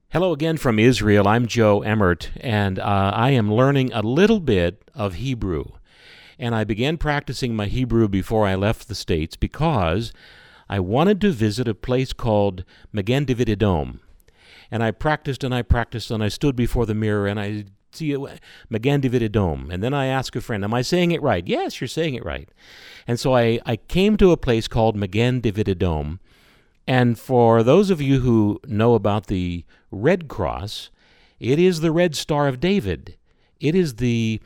Hello again from Israel. I'm Joe Emmert, and I am learning a little bit of Hebrew. And I began practicing my Hebrew before I left the States because I wanted to visit a place called Magen David Adom. And I practiced and I practiced, and I stood before the mirror, and I see Magen David Adom. And then I asked a friend, am I saying it right? Yes, you're saying it right. And so I came to a place called Magen David Adom. And for those of you who know about the Red Cross, it is the Red Star of David. It is the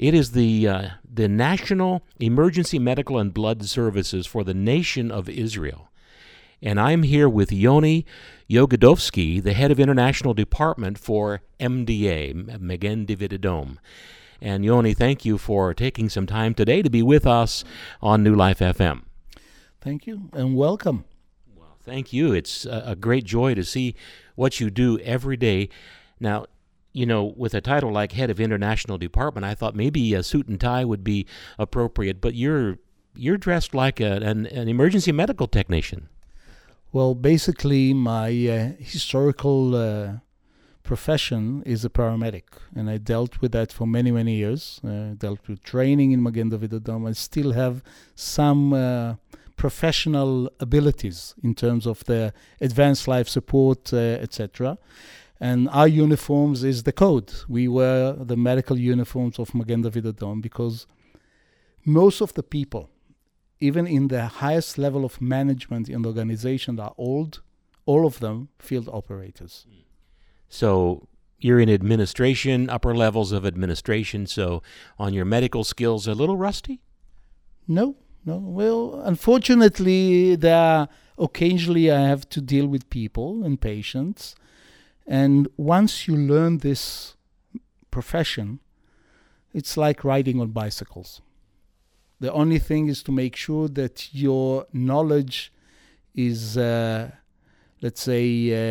National Emergency Medical and Blood Services for the nation of Israel. And I'm here with Yoni Yogodovsky, the head of International Department for MDA, Magen David Adom. And Yoni, thank you for taking some time today to be with us on New Life FM. Thank you, and welcome. Thank you. It's a great joy to see what you do every day. Now, you know, with a title like Head of International Department, I thought maybe a suit and tie would be appropriate, but you're dressed like an emergency medical technician. Well, basically, my historical profession is a paramedic, and I dealt with that for many, many years. Dealt with training in Magen David Adom. I still have some professional abilities in terms of the advanced life support, etc. And our uniforms is the code. We wear the medical uniforms of Magen David Adom because most of the people, even in the highest level of management in the organization, are old, all of them field operators. So you're in administration, upper levels of administration, so on your medical skills, a little rusty? No. Well, unfortunately, occasionally I have to deal with people and patients. And once you learn this profession, it's like riding on bicycles. The only thing is to make sure that your knowledge is, let's say,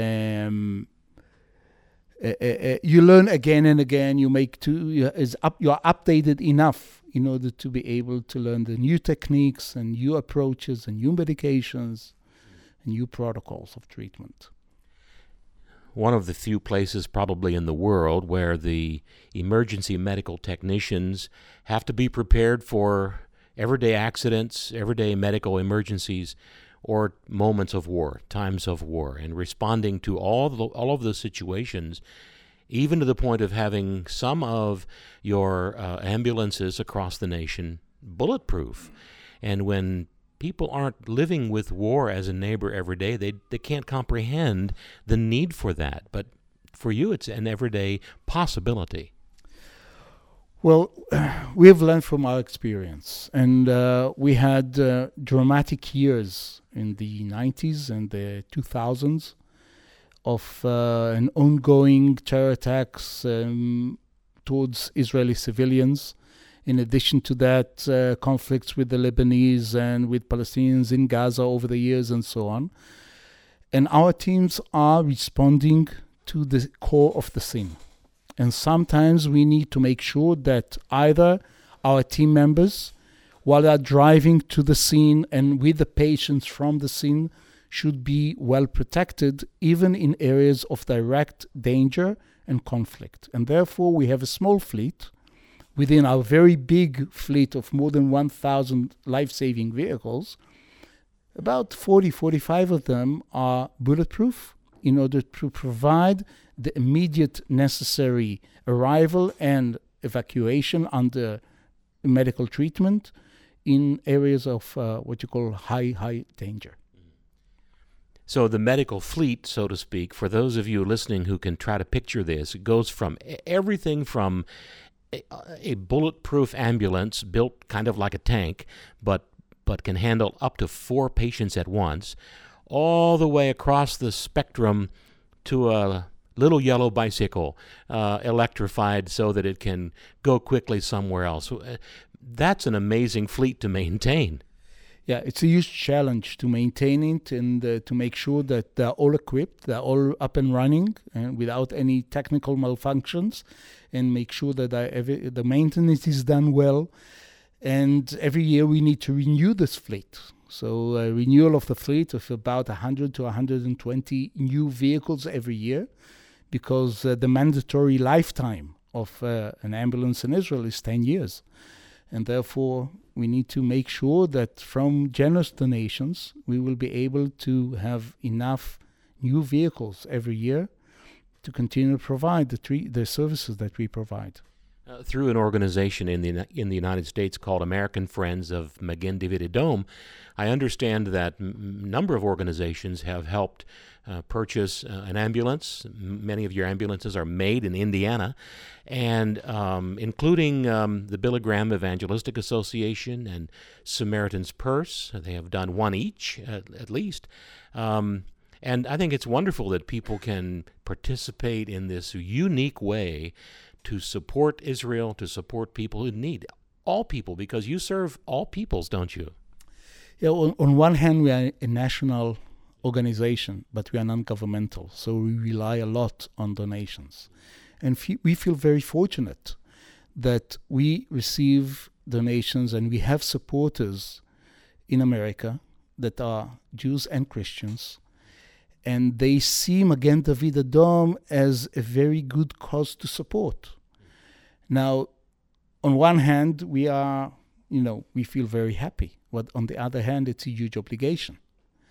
you learn again and again. You're updated enough in order to be able to learn the new techniques and new approaches and new medications and new protocols of treatment. One of the few places probably in the world where the emergency medical technicians have to be prepared for everyday accidents, everyday medical emergencies, or moments of war, times of war, and responding to all of those situations, even to the point of having some of your ambulances across the nation bulletproof. And when people aren't living with war as a neighbor every day, they can't comprehend the need for that. But for you, it's an everyday possibility. Well, we have learned from our experience. And we had dramatic years in the 90s and the 2000s. Of an ongoing terror attacks towards Israeli civilians. In addition to that, conflicts with the Lebanese and with Palestinians in Gaza over the years and so on. And our teams are responding to the core of the scene. And sometimes we need to make sure that either our team members, while they're driving to the scene and with the patients from the scene, should be well protected, even in areas of direct danger and conflict. And therefore, we have a small fleet within our very big fleet of more than 1,000 life-saving vehicles. About 45 of them are bulletproof in order to provide the immediate necessary arrival and evacuation under medical treatment in areas of what you call high danger. So the medical fleet, so to speak, for those of you listening who can try to picture this, it goes from everything from a bulletproof ambulance built kind of like a tank, but can handle up to 4 patients at once, all the way across the spectrum to a little yellow bicycle, electrified so that it can go quickly somewhere else. That's an amazing fleet to maintain. Yeah, it's a huge challenge to maintain it and to make sure that they're all equipped, they're all up and running and without any technical malfunctions, and make sure that the maintenance is done well. And every year we need to renew this fleet. So a renewal of the fleet of about 100 to 120 new vehicles every year, because the mandatory lifetime of an ambulance in Israel is 10 years. And therefore, we need to make sure that from generous donations, we will be able to have enough new vehicles every year to continue to provide the services that we provide. Through an organization in the United States called American Friends of Magen David Adom, I understand that a number of organizations have helped purchase an ambulance. Many of your ambulances are made in Indiana, and including the Billy Graham Evangelistic Association and Samaritan's Purse. They have done one each, at least. And I think it's wonderful that people can participate in this unique way to support Israel, to support people in need. All people, because you serve all peoples, don't you? Yeah, on one hand, we are a national organization, but we are non-governmental, so we rely a lot on donations. And we feel very fortunate that we receive donations and we have supporters in America that are Jews and Christians, and they see Magen David Adom as a very good cause to support. Now, on one hand, we feel very happy, but on the other hand, it's a huge obligation.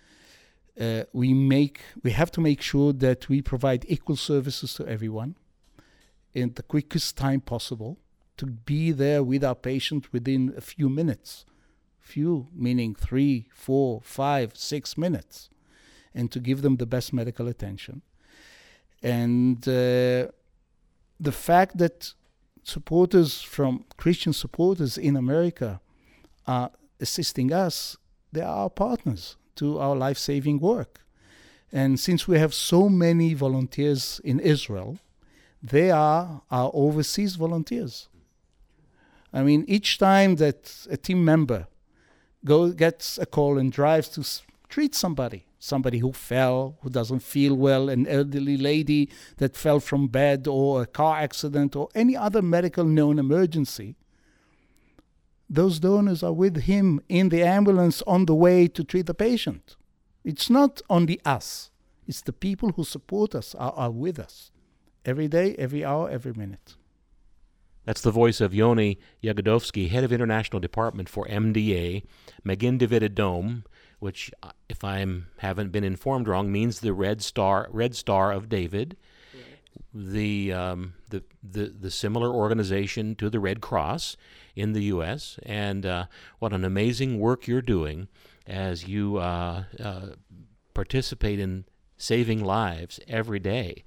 We have to make sure that we provide equal services to everyone in the quickest time possible, to be there with our patient within a few minutes. Few, meaning 3, 4, 5, 6 minutes. And to give them the best medical attention. And the fact that Christian supporters in America are assisting us, they are our partners to our life-saving work. And since we have so many volunteers in Israel, they are our overseas volunteers. I mean, each time that a team member gets a call and drives to treat somebody who fell, who doesn't feel well, an elderly lady that fell from bed, or a car accident, or any other medical known emergency, those donors are with him in the ambulance on the way to treat the patient. It's not only us. It's the people who support us are with us every day, every hour, every minute. That's the voice of Yoni Yagodovsky, head of International Department for MDA, Magen David Adom, which, if I haven't been informed wrong, means the Red Star of David, right. The similar organization to the Red Cross in the U.S. And what an amazing work you're doing as you participate in saving lives every day.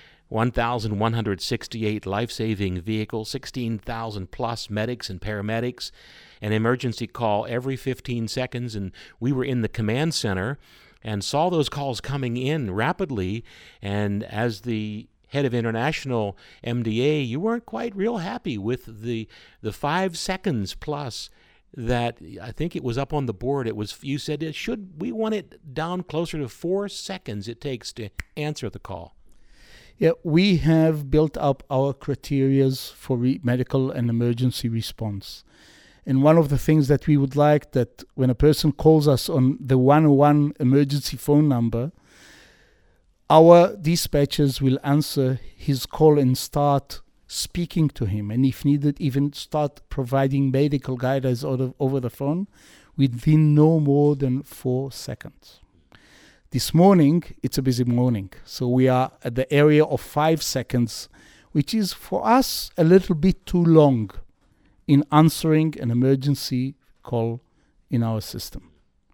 1,168 life-saving vehicles, 16,000 plus medics and paramedics, an emergency call every 15 seconds, and we were in the command center and saw those calls coming in rapidly, and as the head of international MDA, you weren't quite real happy with the 5 seconds plus that I think it was up on the board. You said we want it down closer to 4 seconds it takes to answer the call. Yeah, we have built up our criteria for medical and emergency response. And one of the things that we would like that when a person calls us on the 101 emergency phone number, our dispatchers will answer his call and start speaking to him. And if needed, even start providing medical guidance over the phone within no more than 4 seconds. This morning, it's a busy morning, so we are at the area of 5 seconds, which is for us a little bit too long in answering an emergency call in our system.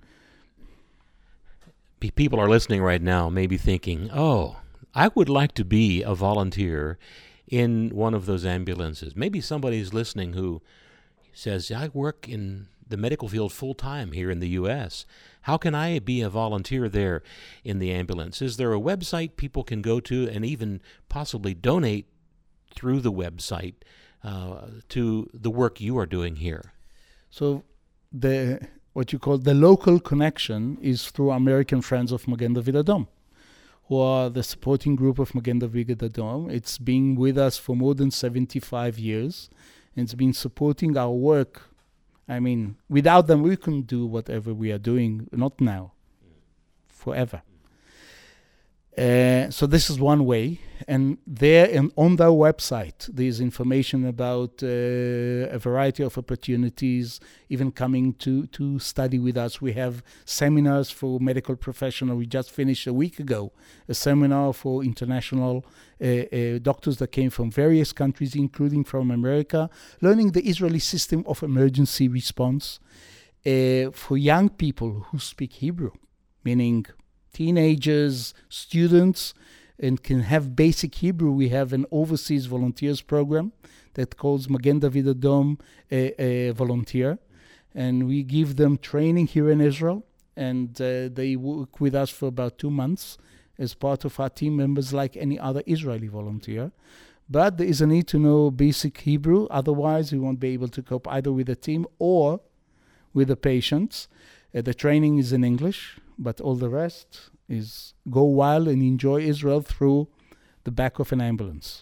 People are listening right now, maybe thinking, I would like to be a volunteer in one of those ambulances. Maybe somebody's listening who says, I work in the medical field full-time here in the U.S. How can I be a volunteer there in the ambulance? Is there a website people can go to and even possibly donate through the website to the work you are doing here? So what you call the local connection is through American Friends of Magen David Adom, who are the supporting group of Magen David Adom. It's been with us for more than 75 years, and it's been supporting our work. I mean, without them, we couldn't do whatever we are doing, not now, forever. So this is one way. And there and on their website, there's information about a variety of opportunities, even coming to study with us. We have seminars for medical professionals. We just finished a week ago a seminar for international doctors that came from various countries, including from America, learning the Israeli system of emergency response for young people who speak Hebrew, meaning teenagers, students, and can have basic Hebrew. We have an overseas volunteers program that calls Magen David Adom volunteer, and we give them training here in Israel, and they work with us for about 2 months as part of our team members like any other Israeli volunteer. But there is a need to know basic Hebrew, otherwise we won't be able to cope either with the team or with the patients. The training is in English, but all the rest is go wild and enjoy Israel through the back of an ambulance.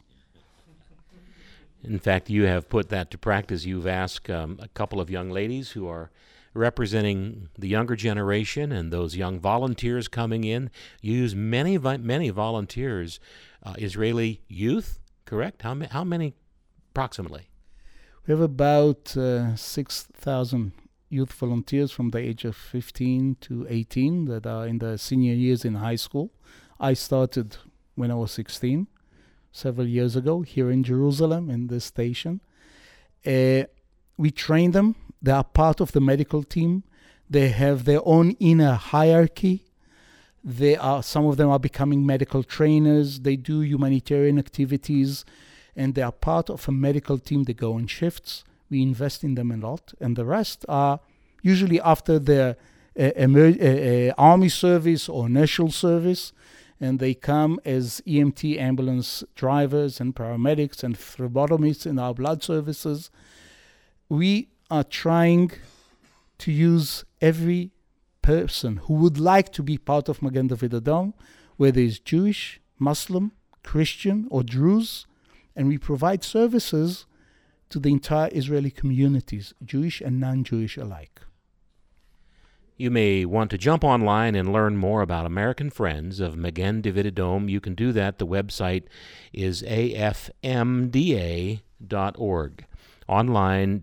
In fact, you have put that to practice. You've asked a couple of young ladies who are representing the younger generation and those young volunteers coming in. You use many volunteers, Israeli youth, correct? How many approximately? We have about 6,000 youth volunteers from the age of 15 to 18 that are in the senior years in high school. I started when I was 16, several years ago, here in Jerusalem, in this station. We train them. They are part of the medical team. They have their own inner hierarchy. Some of them are becoming medical trainers. They do humanitarian activities, and they are part of a medical team. They go on shifts. We invest in them a lot, and the rest are usually after their army service or national service, and they come as EMT ambulance drivers and paramedics and phlebotomists in our blood services. We are trying to use every person who would like to be part of Magen David Adom, whether it's Jewish, Muslim, Christian, or Druze, and we provide services to the entire Israeli communities, Jewish and non-Jewish alike. You may want to jump online and learn more about American Friends of Magen David Adom. You can do that. The website is afmda.org. Online,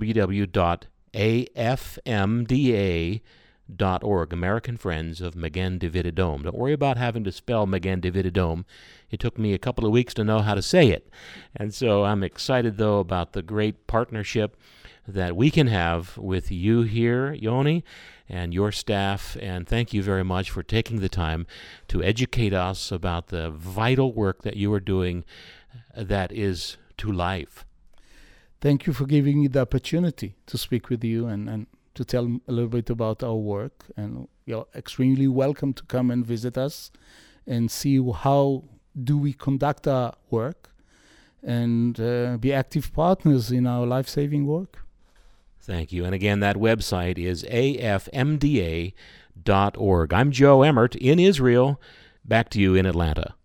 www.afmda.org, American Friends of Magen David Adom. Don't worry about having to spell Magen David Adom. It took me a couple of weeks to know how to say it. And so I'm excited, though, about the great partnership that we can have with you here, Yoni, and your staff. And thank you very much for taking the time to educate us about the vital work that you are doing that is to life. Thank you for giving me the opportunity to speak with you and to tell a little bit about our work. And you're extremely welcome to come and visit us and see how do we conduct our work and be active partners in our life-saving work. Thank you. And again, that website is afmda.org. I'm Joe Emmert in Israel. Back to you in Atlanta.